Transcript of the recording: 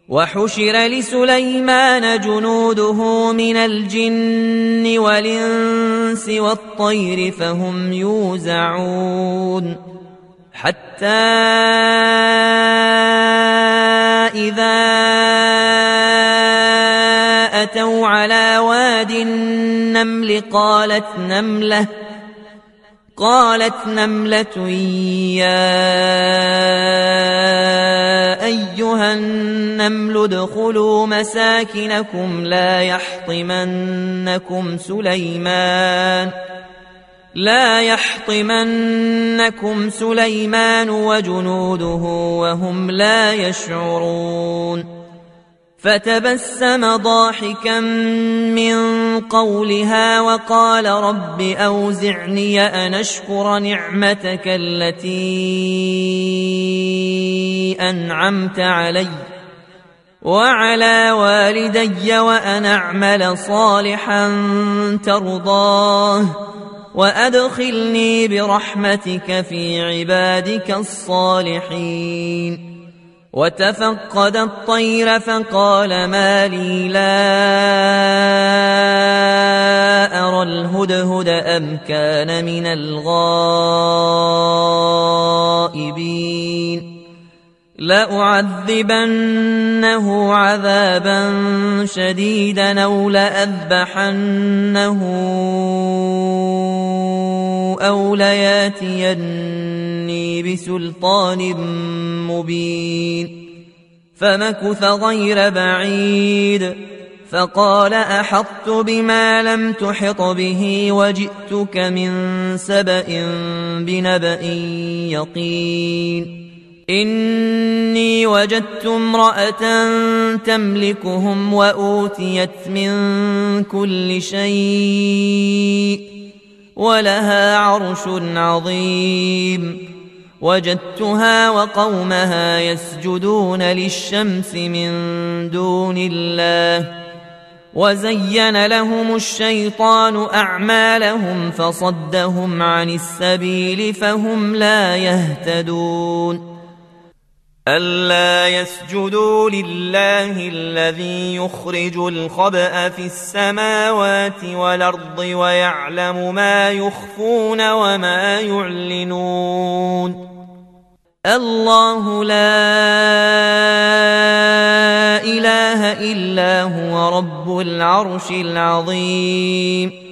وحشر لسليمان جنوده من الجن والإنس والطير فهم يوزعون حتى إذا أتوا على واد النمل قالت نملة يا أيها النمل ادخلوا مساكنكم لا يحطمنكم سليمان وجنوده وهم لا يشعرون فتبسم ضاحكا من قولها وقال رب أوزعني أن أشكر نعمتك التي أنعمت علي وعلى والدي وأن أعمل صالحا ترضاه وأدخلني برحمتك في عبادك الصالحين. وتفقد الطير فقال ما لي لا أرى الهدهد أم كان من الغائبين لأعذبنه عذابا شديدا أو لأذبحنه أو لياتيني بسلطان مبين. فمكث غير بعيد فقال أحطت بما لم تحط به وجئتك من سبأ بنبأ يقين. إني وجدت امرأة تملكهم وأوتيت من كل شيء ولها عرش عظيم. وجدتها وقومها يسجدون للشمس من دون الله وزين لهم الشيطان أعمالهم فصدهم عن السبيل فهم لا يهتدون. ألا يسجدوا لله الذي يخرج الخبأ في السماوات والأرض ويعلم ما يخفون وما يعلنون. الله لا إله إلا هو رب العرش العظيم.